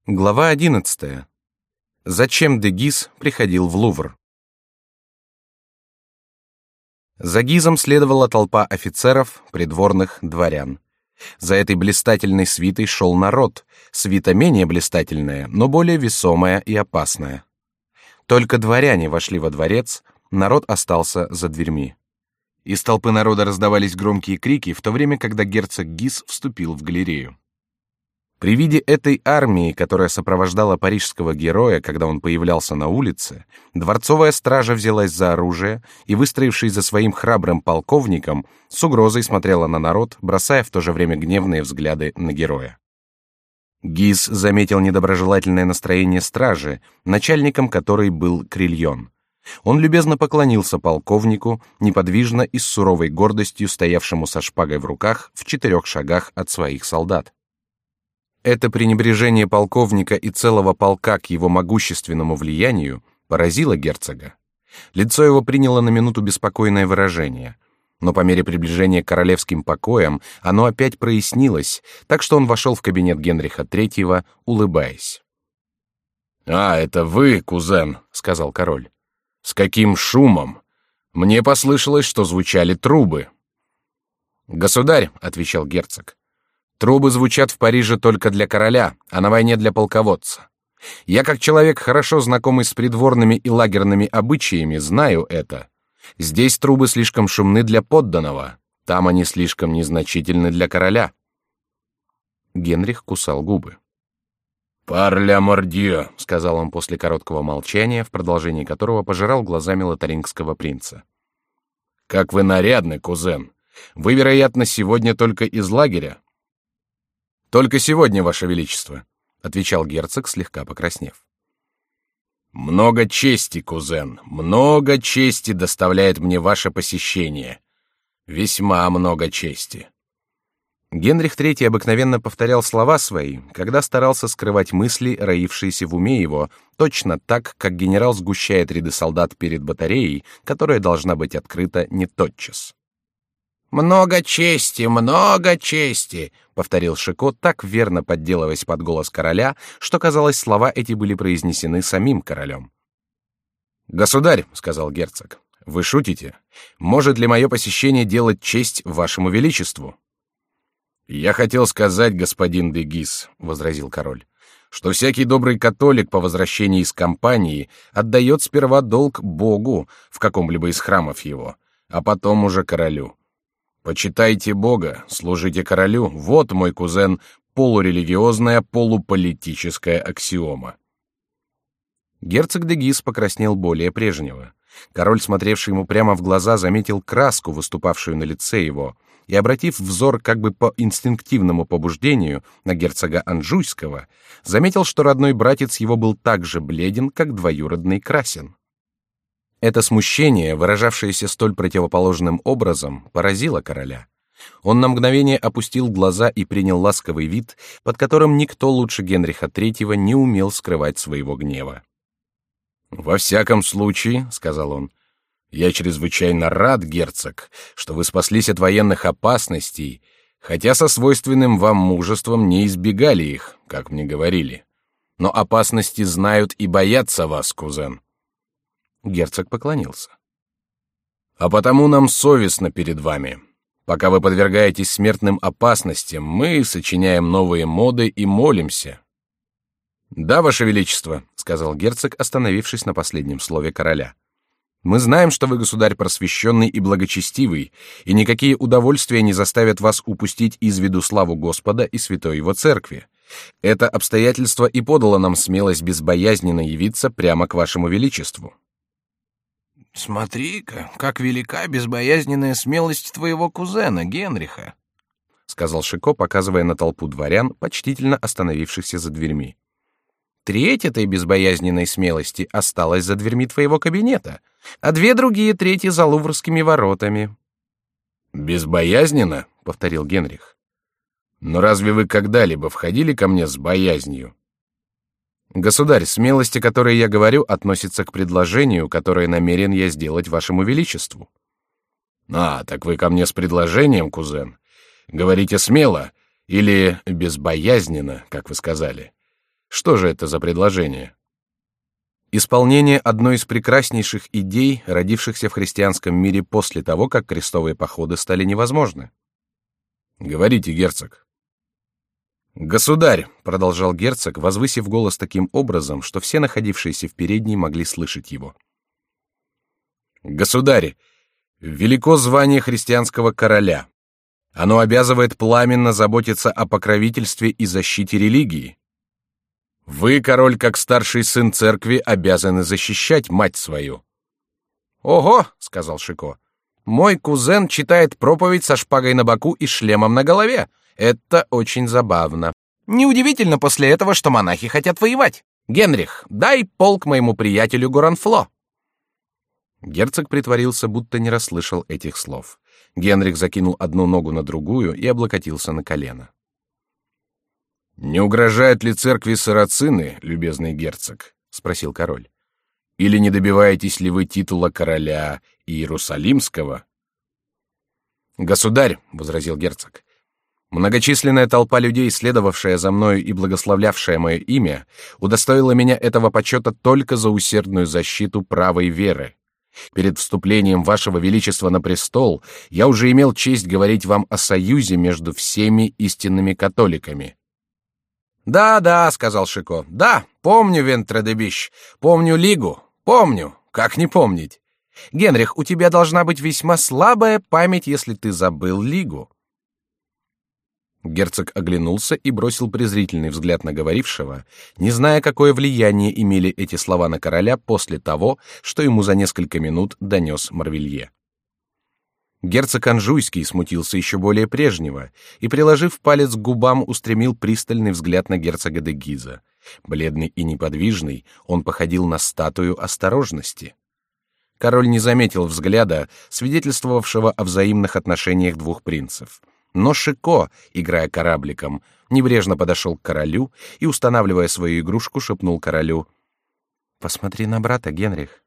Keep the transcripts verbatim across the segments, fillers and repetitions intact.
Глава одиннадцатая. Зачем де Гиз приходил в Лувр? За Гизом следовала толпа офицеров, придворных, дворян. За этой блистательной свитой шел народ, свита менее блистательная, но более весомая и опасная. Только дворяне вошли во дворец, народ остался за дверьми. Из толпы народа раздавались громкие крики, в то время, когда герцог Гиз вступил в галерею. При виде этой армии, которая сопровождала парижского героя, когда он появлялся на улице, дворцовая стража взялась за оружие и, выстроившись за своим храбрым полковником, с угрозой смотрела на народ, бросая в то же время гневные взгляды на героя. Гиз заметил недоброжелательное настроение стражи, начальником которой был Крильон. Он любезно поклонился полковнику, неподвижно и с суровой гордостью стоявшему со шпагой в руках в четырех шагах от своих солдат. Это пренебрежение полковника и целого полка к его могущественному влиянию поразило герцога. Лицо его приняло на минуту беспокойное выражение, но по мере приближения к королевским покоям оно опять прояснилось, так что он вошел в кабинет Генриха третьего, улыбаясь. «А, это вы, кузен», — сказал король. «С каким шумом! Мне послышалось, что звучали трубы». «Государь», — отвечал герцог, — «трубы звучат в Париже только для короля, а на войне для полководца. Я, как человек, хорошо знакомый с придворными и лагерными обычаями, знаю это. Здесь трубы слишком шумны для подданного, там они слишком незначительны для короля». Генрих кусал губы. «Пар ля мордье», — сказал он после короткого молчания, в продолжении которого пожирал глазами лотарингского принца. «Как вы нарядны, кузен! Вы, вероятно, сегодня только из лагеря?» «Только сегодня, ваше величество», — отвечал герцог, слегка покраснев. «Много чести, кузен, много чести доставляет мне ваше посещение. Весьма много чести». Генрих третий обыкновенно повторял слова свои, когда старался скрывать мысли, роившиеся в уме его, точно так, как генерал сгущает ряды солдат перед батареей, которая должна быть открыта не тотчас. «Много чести, много чести», — повторил Шико, так верно подделываясь под голос короля, что, казалось, слова эти были произнесены самим королем. «Государь», — сказал герцог, — «вы шутите? Может ли мое посещение делать честь вашему величеству?» «Я хотел сказать, господин де Гиз», — возразил король, — «что всякий добрый католик по возвращении из кампании отдает сперва долг Богу в каком-либо из храмов его, а потом уже королю. Почитайте Бога, служите королю, вот, мой кузен, полурелигиозная, полуполитическая аксиома». Герцог де Гиз покраснел более прежнего. Король, смотревший ему прямо в глаза, заметил краску, выступавшую на лице его, и, обратив взор как бы по инстинктивному побуждению на герцога Анжуйского, заметил, что родной братец его был так же бледен, как двоюродный красен. Это смущение, выражавшееся столь противоположным образом, поразило короля. Он на мгновение опустил глаза и принял ласковый вид, под которым никто лучше Генриха третьего не умел скрывать своего гнева. «Во всяком случае, — сказал он, — я чрезвычайно рад, герцог, что вы спаслись от военных опасностей, хотя со свойственным вам мужеством не избегали их, как мне говорили. Но опасности знают и боятся вас, кузен». Герцог поклонился. «А потому нам совестно перед вами. Пока вы подвергаетесь смертным опасностям, мы сочиняем новые моды и молимся». «Да, ваше величество», — сказал герцог, остановившись на последнем слове короля. «Мы знаем, что вы государь просвещенный и благочестивый, и никакие удовольствия не заставят вас упустить из виду славу Господа и святой его церкви. Это обстоятельство и подало нам смелость безбоязненно явиться прямо к вашему величеству». «Смотри-ка, как велика безбоязненная смелость твоего кузена Генриха», — сказал Шико, показывая на толпу дворян, почтительно остановившихся за дверьми. «Треть этой безбоязненной смелости осталась за дверьми твоего кабинета, а две другие трети за Луврскими воротами». «Безбоязненно?» — повторил Генрих. «Но разве вы когда-либо входили ко мне с боязнью?» «Государь, смелость, о которой я говорю, относится к предложению, которое намерен я сделать вашему величеству». «А, так вы ко мне с предложением, кузен? Говорите смело или безбоязненно, как вы сказали? Что же это за предложение? Исполнение одной из прекраснейших идей, родившихся в христианском мире после того, как крестовые походы стали невозможны. Говорите, герцог. Государь, продолжал герцог, возвысив голос таким образом, что все находившиеся в передней могли слышать его. Государь, велико звание христианского короля. Оно обязывает пламенно заботиться о покровительстве и защите религии. Вы, король, как старший сын церкви, обязаны защищать мать свою. Ого, сказал Шико, мой кузен читает проповедь со шпагой на боку и шлемом на голове. Это очень забавно. Неудивительно после этого, что монахи хотят воевать. Генрих, дай полк моему приятелю Горанфло. Герцог притворился, будто не расслышал этих слов. Генрих закинул одну ногу на другую и облокотился на колено. «Не угрожают ли церкви сарацины, любезный герцог?» — спросил король. «Или не добиваетесь ли вы титула короля Иерусалимского?» «Государь», — возразил герцог, — «многочисленная толпа людей, следовавшая за мною и благословлявшая мое имя, удостоила меня этого почета только за усердную защиту правой веры. Перед вступлением вашего величества на престол я уже имел честь говорить вам о союзе между всеми истинными католиками». «Да, да», — сказал Шико, — «да, помню Вентредебищ, помню Лигу, помню, как не помнить. Генрих, у тебя должна быть весьма слабая память, если ты забыл Лигу». Герцог оглянулся и бросил презрительный взгляд на говорившего, не зная, какое влияние имели эти слова на короля после того, что ему за несколько минут донес Марвилье. Герцог Анжуйский смутился еще более прежнего и, приложив палец к губам, устремил пристальный взгляд на герцога де Гиза. Бледный и неподвижный, он походил на статую осторожности. Король не заметил взгляда, свидетельствовавшего о взаимных отношениях двух принцев. Но Шико, играя корабликом, небрежно подошел к королю и, устанавливая свою игрушку, шепнул королю: «Посмотри на брата, Генрих».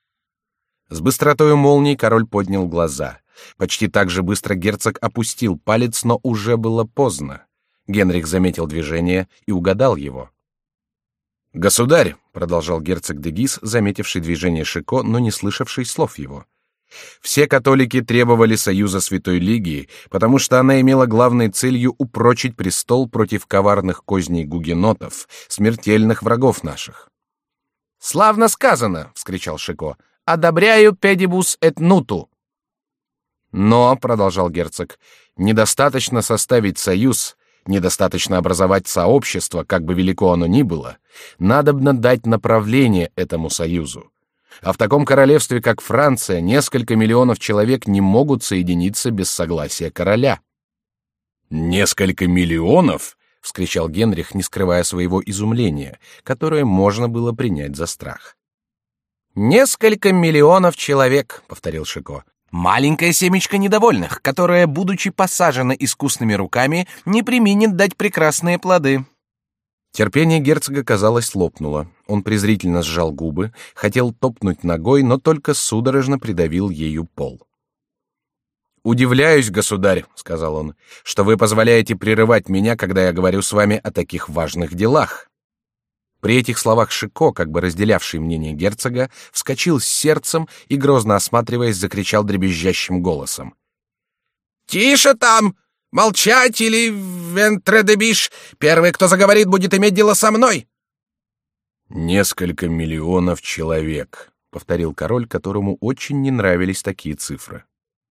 С быстротою молнии король поднял глаза. Почти так же быстро герцог опустил палец, но уже было поздно. Генрих заметил движение и угадал его. «Государь», — продолжал герцог де Гиз, заметивший движение Шико, но не слышавший слов его, «все католики требовали союза Святой Лиги, потому что она имела главной целью упрочить престол против коварных козней гугенотов, смертельных врагов наших». «Славно сказано!» — вскричал Шико. «Одобряю педибус эт нуту». «Но», — продолжал герцог, — «недостаточно составить союз, недостаточно образовать сообщество, как бы велико оно ни было, надобно дать направление этому союзу. А в таком королевстве, как Франция, несколько миллионов человек не могут соединиться без согласия короля». «Несколько миллионов?» — вскричал Генрих, не скрывая своего изумления, которое можно было принять за страх. «Несколько миллионов человек», — повторил Шико. «Маленькое семечко недовольных, которое, будучи посажено искусными руками, не преминет дать прекрасные плоды». Терпение герцога, казалось, лопнуло. Он презрительно сжал губы, хотел топнуть ногой, но только судорожно придавил ею пол. «Удивляюсь, государь», — сказал он, — «что вы позволяете прерывать меня, когда я говорю с вами о таких важных делах». При этих словах Шико, как бы разделявший мнение герцога, вскочил с сердцем и, грозно осматриваясь, закричал дребезжащим голосом: «Тише там! Молчать, или, Вентредебиш, первый, кто заговорит, будет иметь дело со мной!» «Несколько миллионов человек», — повторил король, которому очень не нравились такие цифры.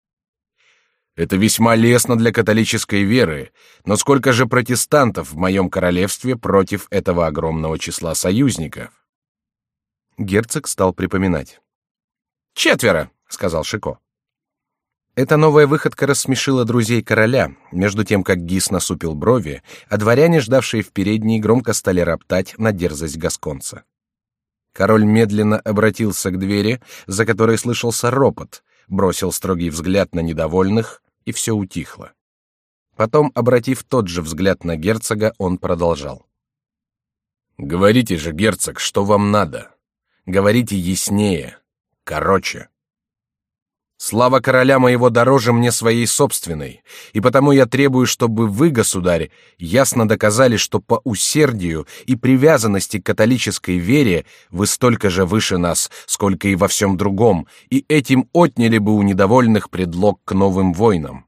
«Это весьма лестно для католической веры, но сколько же протестантов в моем королевстве против этого огромного числа союзников?» Герцог стал припоминать. «Четверо», — сказал Шико. Эта новая выходка рассмешила друзей короля, между тем как Гиз насупил брови, а дворяне, ждавшие в передней, громко стали роптать на дерзость гасконца. Король медленно обратился к двери, за которой слышался ропот, бросил строгий взгляд на недовольных, и все утихло. Потом, обратив тот же взгляд на герцога, он продолжал: «Говорите же, герцог, что вам надо? Говорите яснее, короче». Слава короля моего дороже мне своей собственной, и потому я требую, чтобы вы, государь, ясно доказали, что по усердию и привязанности к католической вере вы столько же выше нас, сколько и во всем другом, и этим отняли бы у недовольных предлог к новым войнам.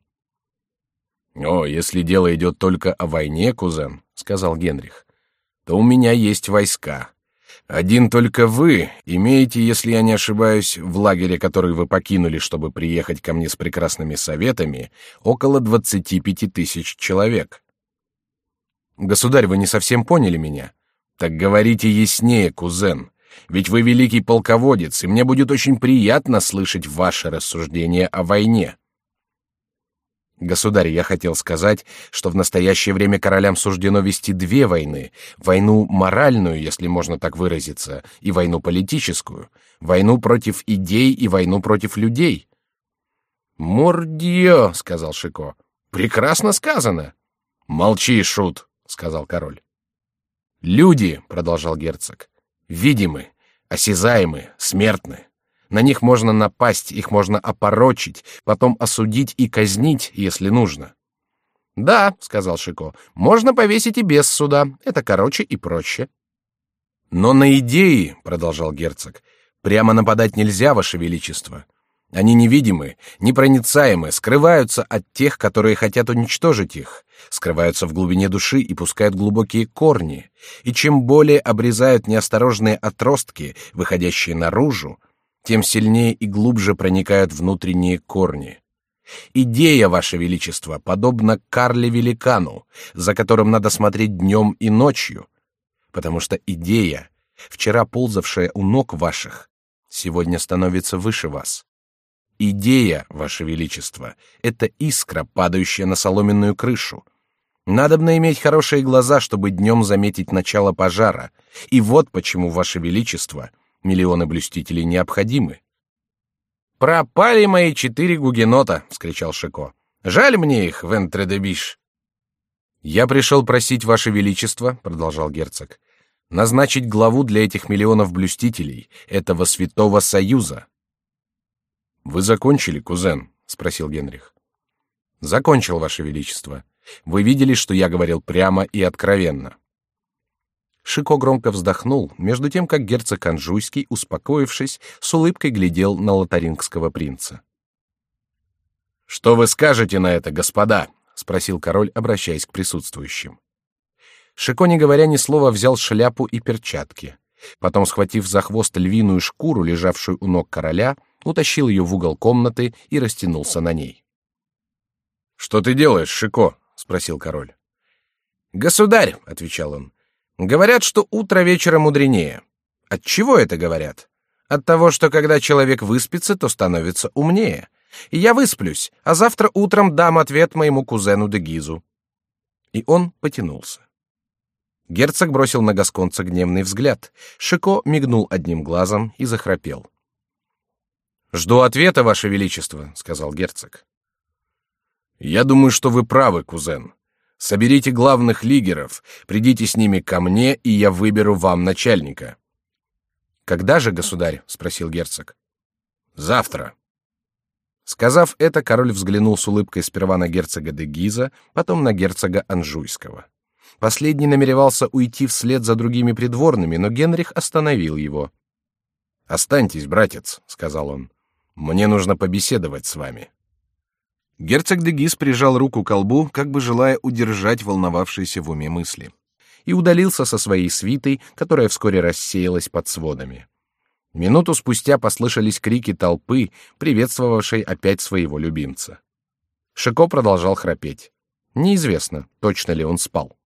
О, если дело идет только о войне, кузен, сказал Генрих, то у меня есть войска. Один только вы имеете, если я не ошибаюсь, в лагере, который вы покинули, чтобы приехать ко мне с прекрасными советами, около двадцати пяти тысяч человек. Государь, вы не совсем поняли меня. Так говорите яснее, кузен, ведь вы великий полководец, и мне будет очень приятно слышать ваши рассуждения о войне. Государь, я хотел сказать, что в настоящее время королям суждено вести две войны: войну моральную, если можно так выразиться, и войну политическую, войну против идей и войну против людей. Мордье, сказал Шико. Прекрасно сказано. Молчи, шут, сказал король. Люди, продолжал герцог, видимы, осязаемы, смертны. На них можно напасть, их можно опорочить, потом осудить и казнить, если нужно. Да, сказал Шико, можно повесить и без суда, это короче и проще. Но на идеи, продолжал герцог, прямо нападать нельзя, ваше величество. Они невидимы, непроницаемы, скрываются от тех, которые хотят уничтожить их, скрываются в глубине души и пускают глубокие корни. И чем более обрезают неосторожные отростки, выходящие наружу, тем сильнее и глубже проникают внутренние корни. Идея, ваше величество, подобна Карле Великану, за которым надо смотреть днем и ночью, потому что идея, вчера ползавшая у ног ваших, сегодня становится выше вас. Идея, ваше величество, это искра, падающая на соломенную крышу. Надобно иметь хорошие глаза, чтобы днем заметить начало пожара, и вот почему, ваше величество, миллионы блюстителей необходимы. Пропали мои четыре гугенота, вскричал Шико. Жаль мне их, вентре-де-биш. Я пришел просить, ваше величество, продолжал герцог, назначить главу для этих миллионов блюстителей, этого святого союза. Вы закончили, кузен? Спросил Генрих. Закончил, ваше величество. Вы видели, что я говорил прямо и откровенно. Шико громко вздохнул, между тем как герцог Анжуйский, успокоившись, с улыбкой глядел на лотарингского принца. Что вы скажете на это, господа? Спросил король, обращаясь к присутствующим. Шико, не говоря ни слова, взял шляпу и перчатки, потом, схватив за хвост львиную шкуру, лежавшую у ног короля, утащил ее в угол комнаты и растянулся на ней. Что ты делаешь, Шико? Спросил король. Государь, отвечал он. Говорят, что утро вечера мудренее. От чего это говорят? От того, что когда человек выспится, то становится умнее. И я высплюсь, а завтра утром дам ответ моему кузену де Гизу. И он потянулся. Герцог бросил на гасконца гневный взгляд. Шико мигнул одним глазом и захрапел. Жду ответа, ваше величество, сказал герцог. Я думаю, что вы правы, кузен. Соберите главных лигеров, придите с ними ко мне, и я выберу вам начальника. Когда же, государь? Спросил герцог. Завтра. Сказав это, король взглянул с улыбкой сперва на герцога де Гиза, потом на герцога Анжуйского. Последний намеревался уйти вслед за другими придворными, но Генрих остановил его. Останьтесь, братец, сказал он. Мне нужно побеседовать с вами. Герцог де Гиз прижал руку к колбу, как бы желая удержать волновавшиеся в уме мысли, и удалился со своей свитой, которая вскоре рассеялась под сводами. Минуту спустя послышались крики толпы, приветствовавшей опять своего любимца. Шико продолжал храпеть. Неизвестно, точно ли он спал.